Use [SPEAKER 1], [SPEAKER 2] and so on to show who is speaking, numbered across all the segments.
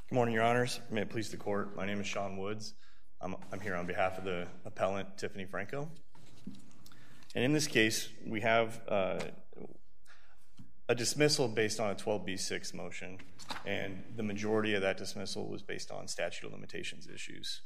[SPEAKER 1] Good morning, Your Honors. May it please the Court. My name is Sean Woods. I'm here on behalf of the appellant, Tiffany Franco. And in this case, we have a dismissal based on a 12b6 motion, and the majority of that dismissal was based on statute of limitations issues.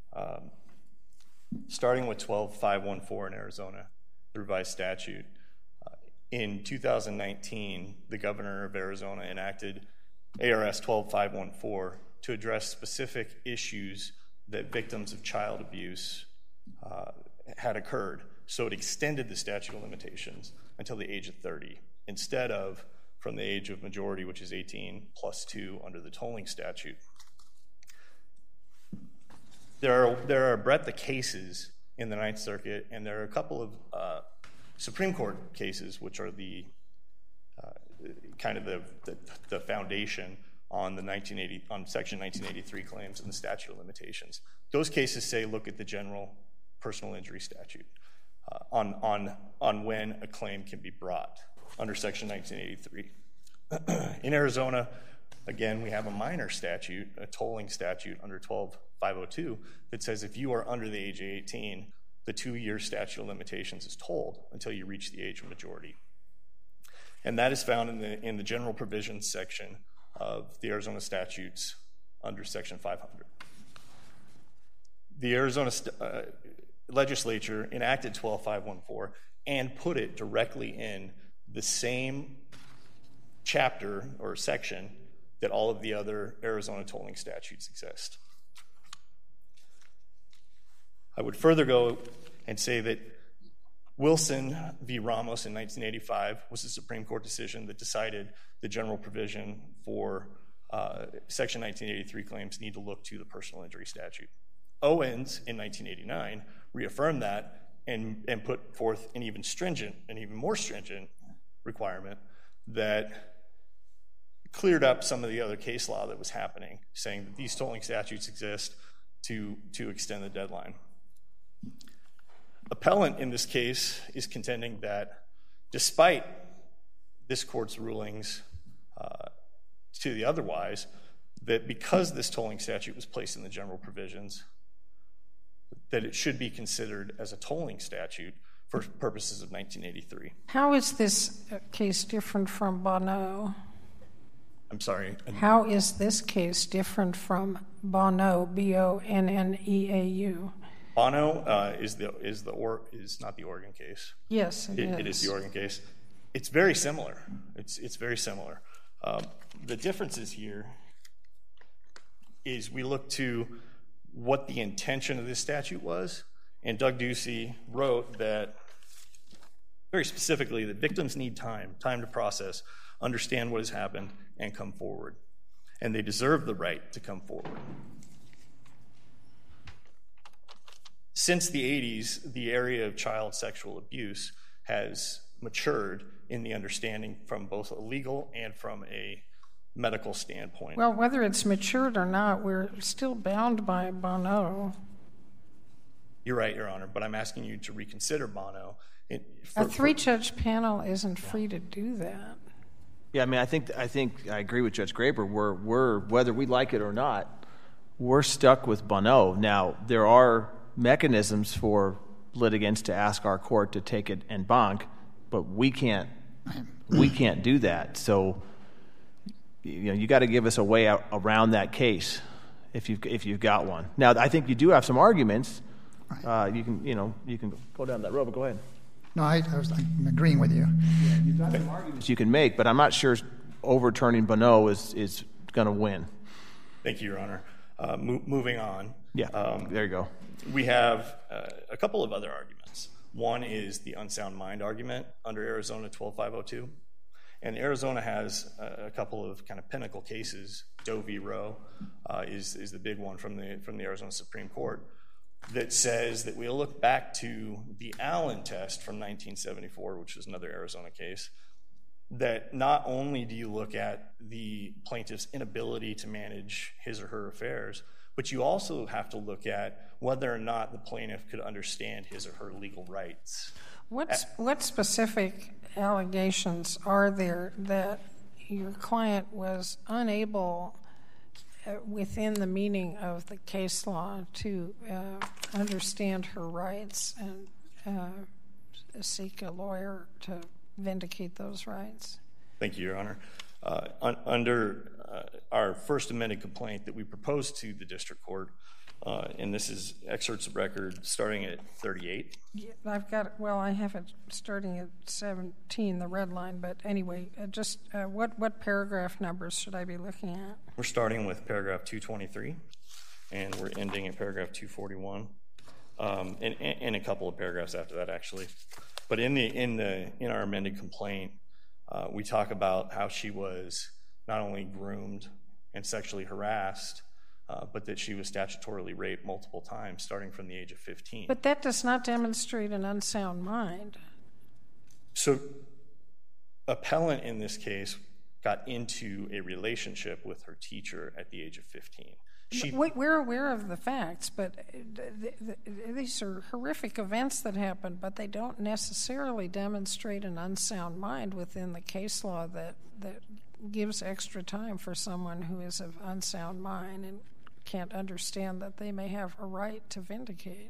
[SPEAKER 1] Starting with 12514 in Arizona, the revised statute, in 2019, the governor of Arizona enacted ARS 12514 to address specific issues that victims of child abuse had occurred. So it extended the statute of limitations until the age of 30, instead of from the age of majority, which is 18 plus 2 under the tolling statute. There are a breadth of cases in the Ninth Circuit, and there are a couple of Supreme Court cases, which are the kind of the foundation on the Section 1983 claims and the statute of limitations. Those cases say look at the general personal injury statute on when a claim can be brought under Section 1983. In Arizona, again, we have a minor statute, a tolling statute under 12502 that says if you are under the age of 18, the 2-year statute of limitations is tolled until you reach the age of majority. And that is found in the general provisions section of the Arizona statutes under Section 500. The Arizona legislature enacted 12514 and put it directly in the same chapter or section that all of the other Arizona tolling statutes exist. I would further go and say that Wilson v. Ramos in 1985 was a Supreme Court decision that decided the general provision for Section 1983 claims need to look to the personal injury statute. Owens in 1989 reaffirmed that and put forth an even more stringent requirement that cleared up some of the other case law that was happening, saying that these tolling statutes exist to extend the deadline. Appellant in this case is contending that despite this court's rulings to the otherwise, that because this tolling statute was placed in the general provisions, that it should be considered as a tolling statute for purposes of 1983.
[SPEAKER 2] How is this case different from Bonneau?
[SPEAKER 1] I'm sorry?
[SPEAKER 2] How is this case different from Bonneau, B-O-N-N-E-A-U?
[SPEAKER 1] Bonneau is not the Oregon case.
[SPEAKER 2] Yes, it is.
[SPEAKER 1] It is the Oregon case. It's very similar. It's very similar. The differences here is we look to what the intention of this statute was, and Doug Ducey wrote that very specifically that victims need time to process, understand what has happened, and come forward. And they deserve the right to come forward. Since the 80s, the area of child sexual abuse has matured in the understanding from both a legal and from a medical standpoint.
[SPEAKER 2] Well, whether it's matured or not, we're still bound by Bonneau.
[SPEAKER 1] You're right, Your Honor, but I'm asking you to reconsider Bonneau.
[SPEAKER 2] A three-judge panel isn't free to do that.
[SPEAKER 3] Yeah, I mean, I think I agree with Judge Graber. We're whether we like it or not, we're stuck with Bonneau. Now, there are mechanisms for litigants to ask our court to take it en banc, but we can't do that. So, you got to give us a way out around that case if you've got one. Now, I think you do have some arguments. Right. You can go down that road, but go ahead.
[SPEAKER 4] No, I'm agreeing with you.
[SPEAKER 3] Yeah, you've got some arguments you can make, but I'm not sure overturning Bonneau is going to win.
[SPEAKER 1] Thank you, Your Honor. Moving on.
[SPEAKER 3] Yeah, there you go.
[SPEAKER 1] We have a couple of other arguments. One is the unsound mind argument under Arizona 12502. And Arizona has a couple of kind of pinnacle cases. Doe v. Roe is the big one from the Arizona Supreme Court that says that we'll look back to the Allen test from 1974, which was another Arizona case, that not only do you look at the plaintiff's inability to manage his or her affairs, but you also have to look at whether or not the plaintiff could understand his or her legal rights.
[SPEAKER 2] What specific allegations are there that your client was unable, within the meaning of the case law to understand her rights and seek a lawyer to vindicate those rights?
[SPEAKER 1] Thank you, Your Honor. Under our first amended complaint that we proposed to the district court, and this is excerpts of record starting at 38.
[SPEAKER 2] Yeah, I have it starting at 17, the red line, but anyway, what paragraph numbers should I be looking at?
[SPEAKER 1] We're starting with paragraph 223, and we're ending at paragraph 241, and a couple of paragraphs after that, actually. But in our amended complaint, we talk about how she was not only groomed and sexually harassed, but that she was statutorily raped multiple times starting from the age of 15.
[SPEAKER 2] But that does not demonstrate an unsound mind.
[SPEAKER 1] So appellant in this case got into a relationship with her teacher at the age of 15.
[SPEAKER 2] We're aware of the facts, but these are horrific events that happen, but they don't necessarily demonstrate an unsound mind within the case law that gives extra time for someone who is of unsound mind and can't understand that they may have a right to vindicate.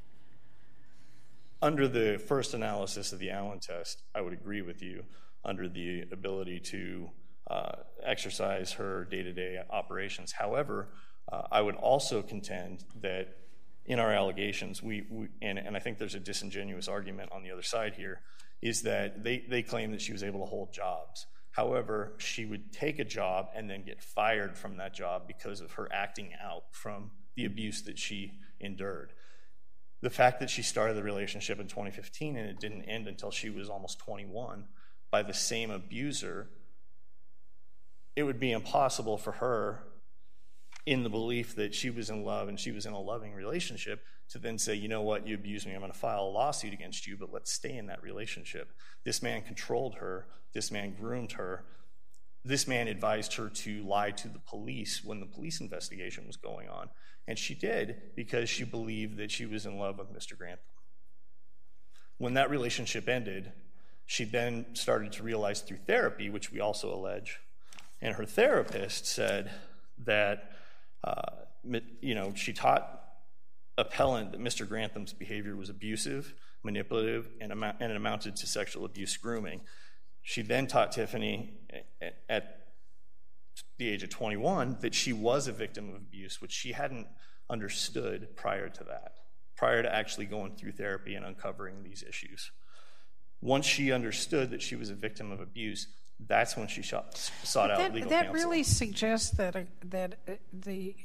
[SPEAKER 1] Under the first analysis of the Allen test, I would agree with you under the ability to exercise her day-to-day operations. However, I would also contend that in our allegations, and I think there's a disingenuous argument on the other side here, is that they claim that she was able to hold jobs. However, she would take a job and then get fired from that job because of her acting out from the abuse that she endured. The fact that she started the relationship in 2015 and it didn't end until she was almost 21 by the same abuser, it would be impossible for her, in the belief that she was in love and she was in a loving relationship, to then say, you know what, you abused me, I'm going to file a lawsuit against you, but let's stay in that relationship. This man controlled her. This man groomed her. This man advised her to lie to the police when the police investigation was going on. And she did because she believed that she was in love with Mr. Grantham. When that relationship ended, she then started to realize through therapy, which we also allege, and her therapist said that she taught appellant that Mr. Grantham's behavior was abusive, manipulative, and it amounted to sexual abuse, grooming. She then taught Tiffany at the age of 21 that she was a victim of abuse, which she hadn't understood prior to that, prior to actually going through therapy and uncovering these issues. Once she understood that she was a victim of abuse, that's when she sought out legal counsel.
[SPEAKER 2] That really suggests that the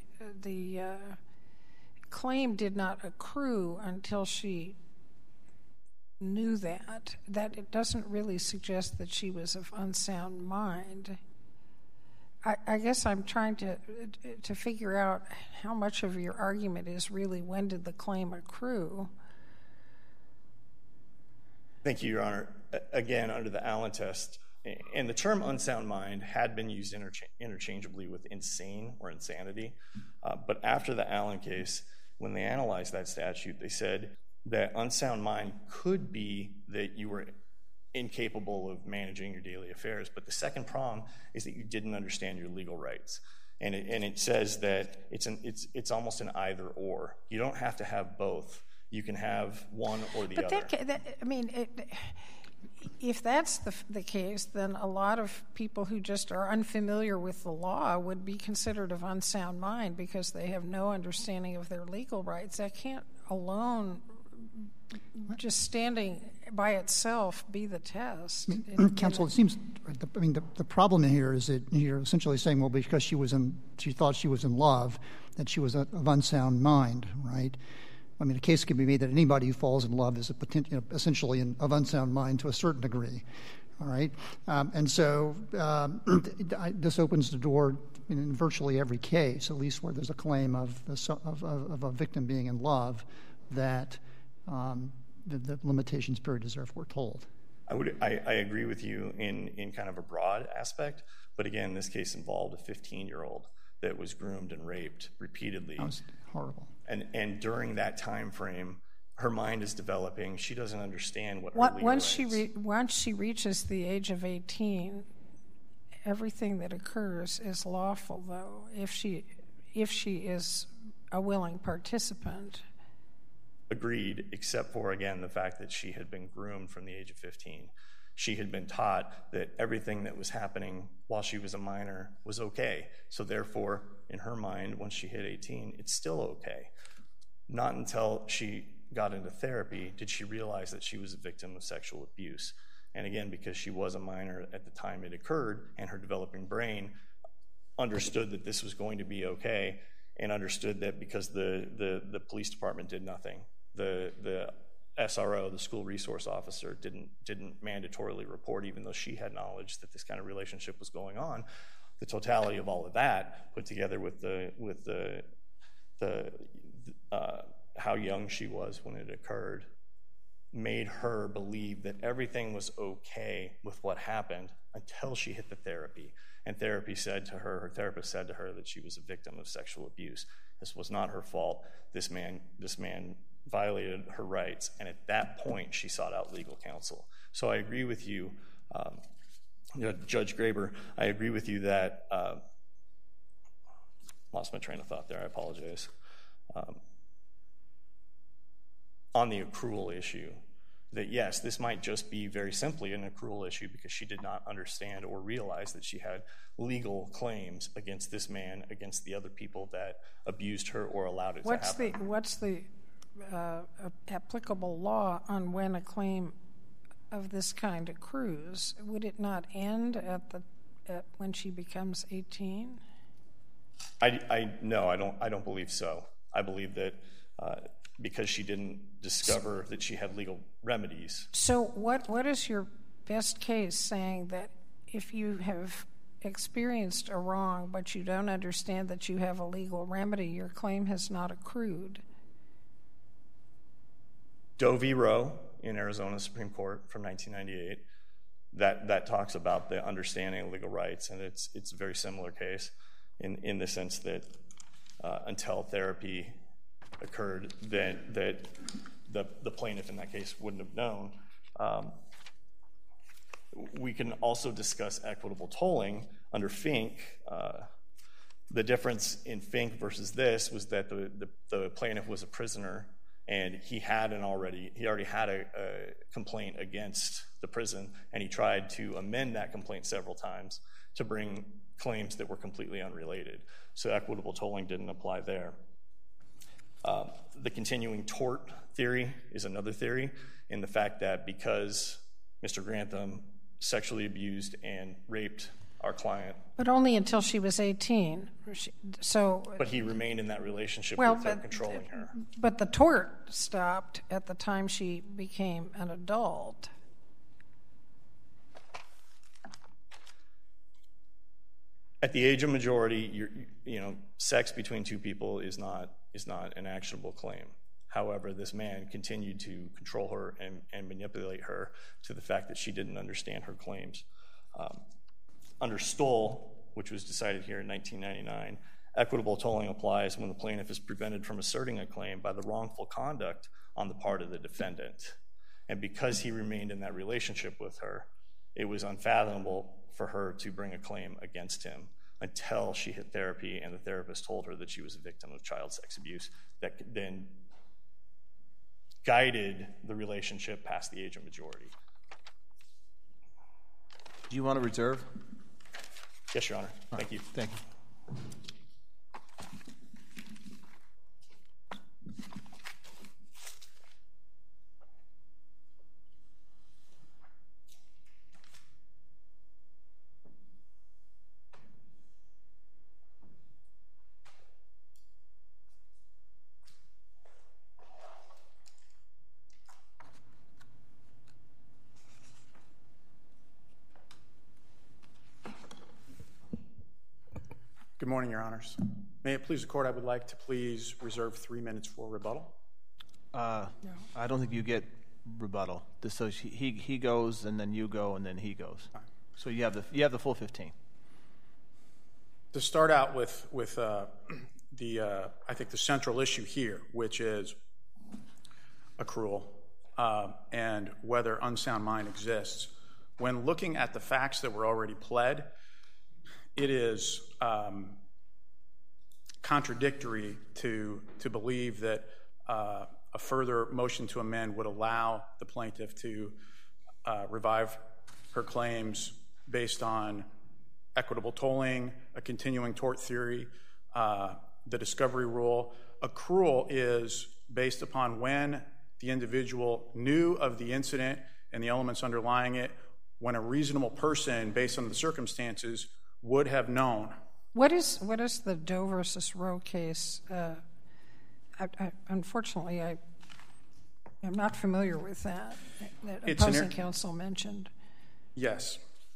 [SPEAKER 2] claim did not accrue until she knew that. That it doesn't really suggest that she was of unsound mind. I guess I'm trying to figure out how much of your argument is really when did the claim accrue.
[SPEAKER 1] Thank you, Your Honor. Again, under the Allen test, and the term unsound mind had been used interchangeably with insane or insanity. But after the Allen case, when they analyzed that statute, they said that unsound mind could be that you were incapable of managing your daily affairs. But the second prong is that you didn't understand your legal rights. And it says that it's almost an either or. You don't have to have both. You can have one or the other.
[SPEAKER 2] If that's the case, then a lot of people who just are unfamiliar with the law would be considered of unsound mind because they have no understanding of their legal rights. That can't alone, just standing by itself, be the test.
[SPEAKER 4] Counsel, it seems, the problem here is that you're essentially saying, well, because she thought she was in love, that she was of unsound mind, right? I mean, a case can be made that anybody who falls in love is essentially of unsound mind to a certain degree, all right? And so this opens the door in virtually every case, at least where there's a claim of a victim being in love, that the limitations period is therefore told.
[SPEAKER 1] I agree with you in kind of a broad aspect, but again, this case involved a 15-year-old that was groomed and raped repeatedly.
[SPEAKER 4] That was horrible.
[SPEAKER 1] And during that time frame, her mind is developing. She doesn't understand what her legal rights.
[SPEAKER 2] Once she reaches the age of 18, everything that occurs is lawful, though. If if she is a willing participant.
[SPEAKER 1] Agreed, except for, again, the fact that she had been groomed from the age of 15. She had been taught that everything that was happening while she was a minor was okay. So therefore, in her mind, once she hit 18, it's still okay. Not until she got into therapy did she realize that she was a victim of sexual abuse. And again, because she was a minor at the time it occurred, and her developing brain understood that this was going to be okay, and understood that because the police department did nothing, the SRO, the school resource officer, didn't mandatorily report, even though she had knowledge that this kind of relationship was going on. The totality of all of that, put together with the how young she was when it occurred, made her believe that everything was okay with what happened until she hit the therapy. And her therapist said to her that she was a victim of sexual abuse. This was not her fault. This man violated her rights, and at that point she sought out legal counsel. So I agree with you, Judge Graber. I agree with you that lost my train of thought there. I apologize. On the accrual issue, that yes, this might just be very simply an accrual issue because she did not understand or realize that she had legal claims against this man, against the other people that abused her or allowed it to happen.
[SPEAKER 2] What's the applicable law on when a claim of this kind accrues? Would it not end at when she becomes 18?
[SPEAKER 1] No, I don't believe so. I believe that because she didn't discover that she had legal remedies.
[SPEAKER 2] So what is your best case saying that if you have experienced a wrong but you don't understand that you have a legal remedy, your claim has not accrued?
[SPEAKER 1] Doe v. Roe in Arizona Supreme Court from 1998, that talks about the understanding of legal rights, and it's a very similar case in the sense that until therapy occurred, that the plaintiff in that case wouldn't have known. We can also discuss equitable tolling under Fink. The difference in Fink versus this was that the plaintiff was a prisoner, and he already had a complaint against the prison, and he tried to amend that complaint several times to bring claims that were completely unrelated. So equitable tolling didn't apply there. The continuing tort theory is another theory, in the fact that because Mr. Grantham sexually abused and raped our client.
[SPEAKER 2] But only until she was 18. But
[SPEAKER 1] he remained in that relationship with her, controlling her.
[SPEAKER 2] But the tort stopped at the time she became an adult.
[SPEAKER 1] At the age of majority, sex between two people is not an actionable claim. However, this man continued to control her and manipulate her to the fact that she didn't understand her claims. Under Stoll, which was decided here in 1999, equitable tolling applies when the plaintiff is prevented from asserting a claim by the wrongful conduct on the part of the defendant. And because he remained in that relationship with her, it was unfathomable for her to bring a claim against him until she hit therapy and the therapist told her that she was a victim of child sex abuse, that then guided the relationship past the age of majority.
[SPEAKER 3] Do you want to reserve?
[SPEAKER 1] Yes, Your Honor. Thank you.
[SPEAKER 3] Thank you.
[SPEAKER 5] Good morning, Your Honors. May it please the Court, I would like to please reserve 3 minutes for rebuttal.
[SPEAKER 3] I don't think you get rebuttal. So he goes, and then you go, and then he goes. So you have the full 15.
[SPEAKER 5] To start out with I think the central issue here, which is accrual and whether unsound mind exists. When looking at the facts that were already pled, it is contradictory to believe that a further motion to amend would allow the plaintiff to revive her claims based on equitable tolling, a continuing tort theory, the discovery rule. Accrual is based upon when the individual knew of the incident and the elements underlying it, when a reasonable person, based on the circumstances, would have known.
[SPEAKER 2] What is the Doe versus Roe case? Unfortunately, I'm not familiar with that opposing counsel mentioned.
[SPEAKER 5] Yes.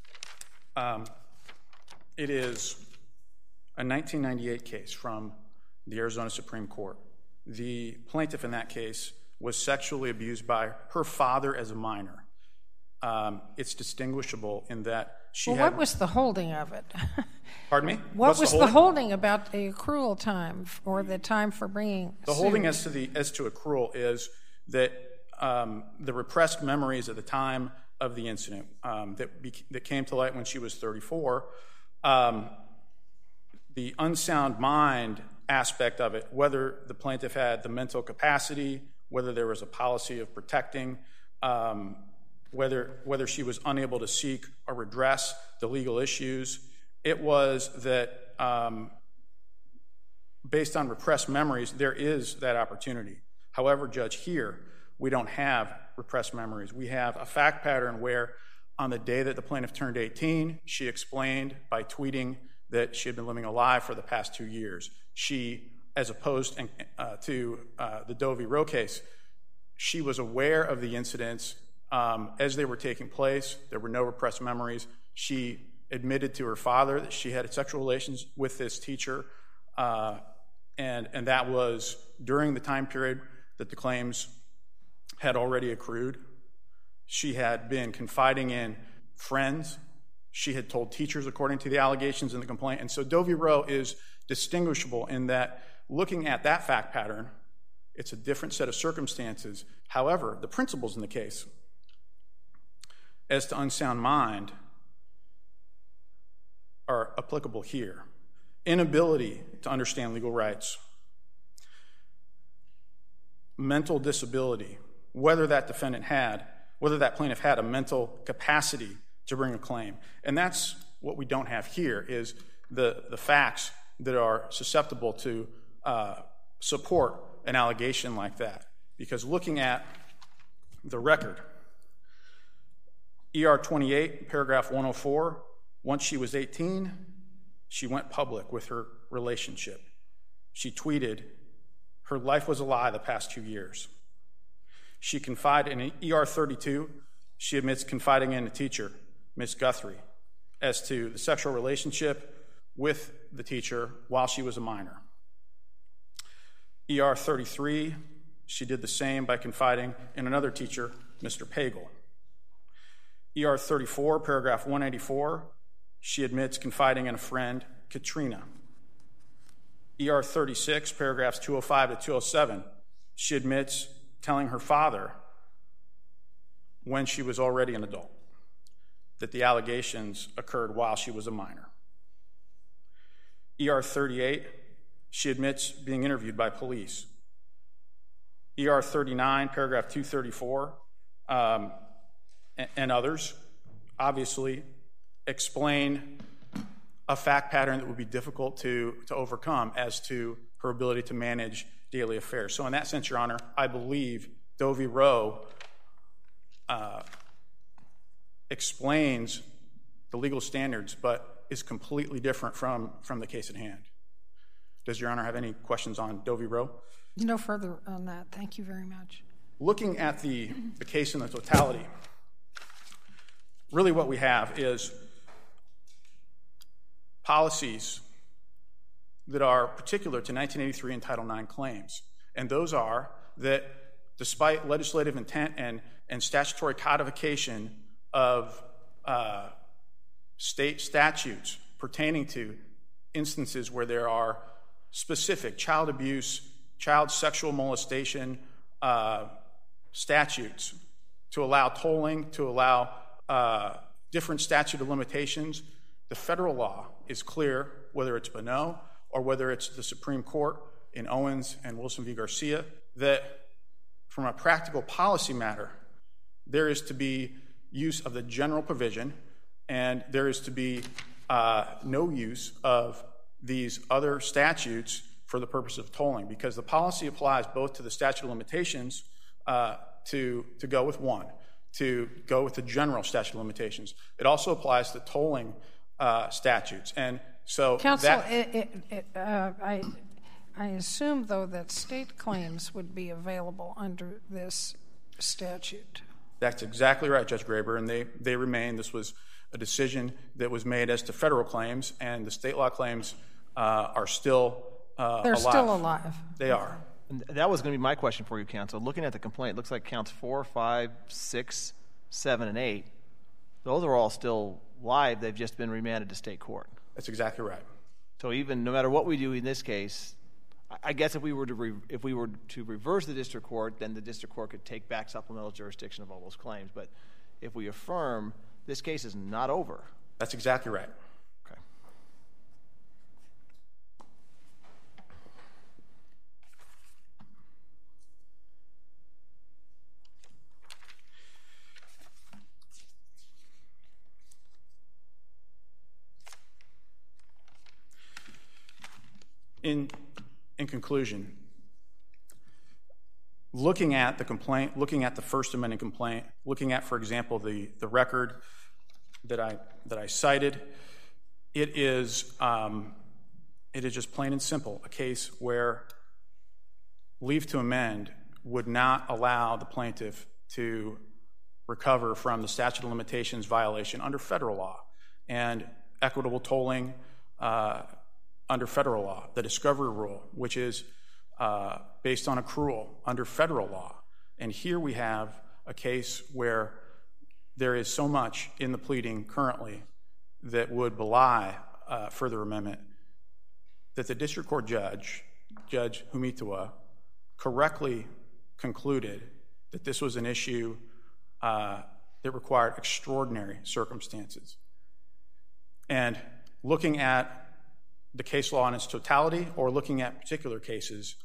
[SPEAKER 5] It is a 1998 case from the Arizona Supreme Court. The plaintiff in that case was sexually abused by her father as a minor. It's distinguishable in that she had...
[SPEAKER 2] what was the holding of it?
[SPEAKER 5] Pardon me?
[SPEAKER 2] What was the holding about the accrual time or the time for bringing
[SPEAKER 5] the holding as to accrual is that the repressed memories at the time of the incident that came to light when she was 34, the unsound mind aspect of it, whether the plaintiff had the mental capacity, whether there was a policy of protecting, whether she was unable to seek or redress the legal issues, it was that based on repressed memories, there is that opportunity. However, Judge, here, we don't have repressed memories. We have a fact pattern where on the day that the plaintiff turned 18, she explained by tweeting that she had been living a lie for the past 2 years. She, as opposed to the Doe v. Roe case, she was aware of the incidents as they were taking place. There were no repressed memories. She admitted to her father that she had sexual relations with this teacher, and that was during the time period that the claims had already accrued. She had been confiding in friends. She had told teachers according to the allegations in the complaint. And so Doe v. Roe is distinguishable in that looking at that fact pattern, it's a different set of circumstances. However, the principles in the case as to unsound mind are applicable here. Inability to understand legal rights, mental disability, whether that plaintiff had a mental capacity to bring a claim. And that's what we don't have here is the facts that are susceptible to support an allegation like that. Because looking at the record, ER 28, paragraph 104, once she was 18, she went public with her relationship. She tweeted, her life was a lie the past 2 years. She confided in ER 32, she admits confiding in a teacher, Ms. Guthrie, as to the sexual relationship with the teacher while she was a minor. ER 33, she did the same by confiding in another teacher, Mr. Pagel. ER 34, paragraph 184, she admits confiding in a friend, Katrina. ER 36, paragraphs 205 to 207, she admits telling her father when she was already an adult that the allegations occurred while she was a minor. ER 38, she admits being interviewed by police. ER 39, paragraph 234, and others obviously explain a fact pattern that would be difficult to overcome as to her ability to manage daily affairs. So in that sense, Your Honor, I believe Doe v. Roe explains the legal standards, but is completely different from the case at hand. Does Your Honor have any questions on Doe v. Roe?
[SPEAKER 2] No further on that. Thank you very much.
[SPEAKER 5] Looking at the case in the totality, really what we have is policies that are particular to 1983 and Title IX claims. And those are that despite legislative intent and statutory codification of state statutes pertaining to instances where there are specific child abuse, child sexual molestation statutes to allow tolling, to allow different statute of limitations, the federal law is clear, whether it's Bonneau or whether it's the Supreme Court in Owens and Wilson v. Garcia, that from a practical policy matter, there is to be use of the general provision, and there is to be no use of these other statutes for the purpose of tolling, because the policy applies both to the statute of limitations to go with one, to go with the general statute of limitations. It also applies to tolling statutes. And so
[SPEAKER 2] Counsel, I assume, though, that state claims would be available under this statute.
[SPEAKER 5] That's exactly right, Judge Graber, and they remain. This was a decision that was made as to federal claims, and the state law claims are still alive.
[SPEAKER 2] They're still alive.
[SPEAKER 5] They are.
[SPEAKER 3] And that was going to be my question for you, counsel. Looking at the complaint, it looks like counts 4, 5, 6, 7, and 8. Those are all still live. They've just been remanded to state court.
[SPEAKER 5] That's exactly right.
[SPEAKER 3] So even no matter what we do in this case, I guess if we were to reverse the district court, then the district court could take back supplemental jurisdiction of all those claims. But if we affirm, this case is not over.
[SPEAKER 5] That's exactly right.
[SPEAKER 3] Okay.
[SPEAKER 5] In conclusion, looking at the complaint, looking at the First Amendment complaint, looking at, for example, the record that I cited, it is just plain and simple a case where leave to amend would not allow the plaintiff to recover from the statute of limitations violation under federal law, and equitable tolling under federal law, the discovery rule, which is based on accrual under federal law. And here we have a case where there is so much in the pleading currently that would belie further amendment that the district court judge, Judge Humitua, correctly concluded that this was an issue that required extraordinary circumstances. And looking at the case law in its totality, or looking at particular cases,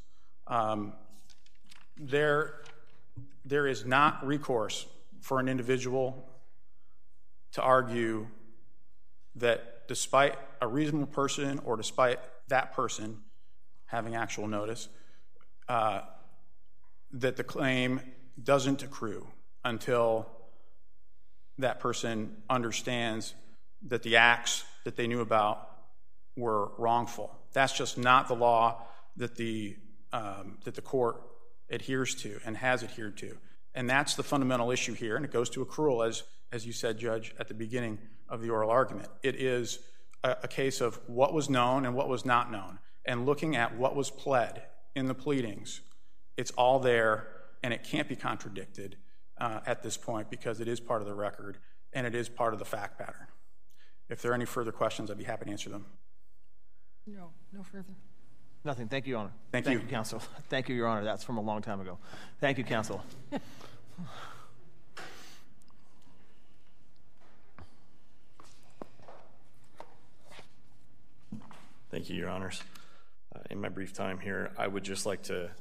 [SPEAKER 5] there is not recourse for an individual to argue that despite a reasonable person, or despite that person having actual notice, that the claim doesn't accrue until that person understands that the acts that they knew about were wrongful. That's just not the law that the court adheres to and has adhered to. And that's the fundamental issue here, and it goes to accrual, as you said, Judge, at the beginning of the oral argument. It is a case of what was known and what was not known, and looking at what was pled in the pleadings. It's all there, and it can't be contradicted at this point, because it is part of the record, and it is part of the fact pattern. If there are any further questions, I'd be happy to answer them.
[SPEAKER 2] No further.
[SPEAKER 3] Nothing. Thank you, Your Honor.
[SPEAKER 5] Thank you,
[SPEAKER 3] counsel. Thank you, Your Honor. That's from a long time ago. Thank you, counsel.
[SPEAKER 1] Thank you, Your Honors. In my brief time here, I would just like to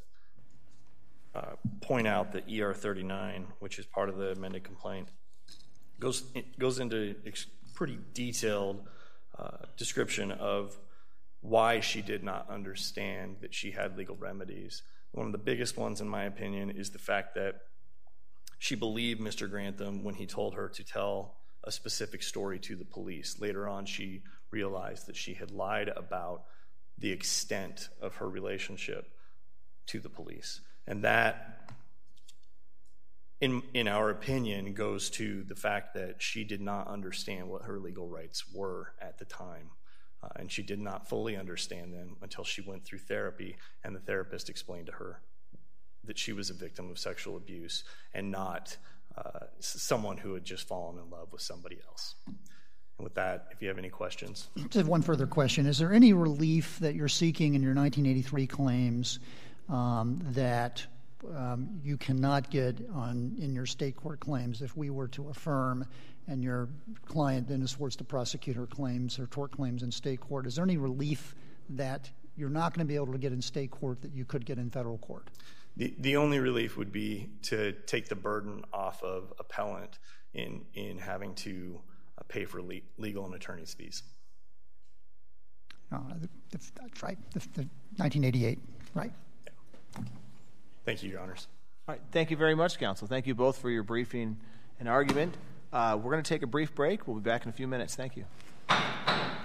[SPEAKER 1] point out that ER 39, which is part of the amended complaint, goes into pretty detailed description of why she did not understand that she had legal remedies. One of the biggest ones, in my opinion, is the fact that she believed Mr. Grantham when he told her to tell a specific story to the police. Later on, she realized that she had lied about the extent of her relationship to the police. And that, in our opinion, goes to the fact that she did not understand what her legal rights were at the time. And she did not fully understand them until she went through therapy, and the therapist explained to her that she was a victim of sexual abuse and not someone who had just fallen in love with somebody else. And with that, if you have any questions.
[SPEAKER 4] Just have one further question. Is there any relief that you're seeking in your 1983 claims that you cannot get in your state court claims if we were to affirm and your client then is forced to prosecute her claims or tort claims in state court? Is there any relief that you're not going to be able to get in state court that you could get in federal court.
[SPEAKER 1] The only relief would be to take the burden off of appellant in having to pay for legal and attorney's fees.
[SPEAKER 4] That's right, the 1988, right?
[SPEAKER 1] Yeah. Thank you, Your Honors.
[SPEAKER 3] All right, thank you very much, counsel. Thank you both for your briefing and argument. We're going to take a brief break. We'll be back in a few minutes. Thank you.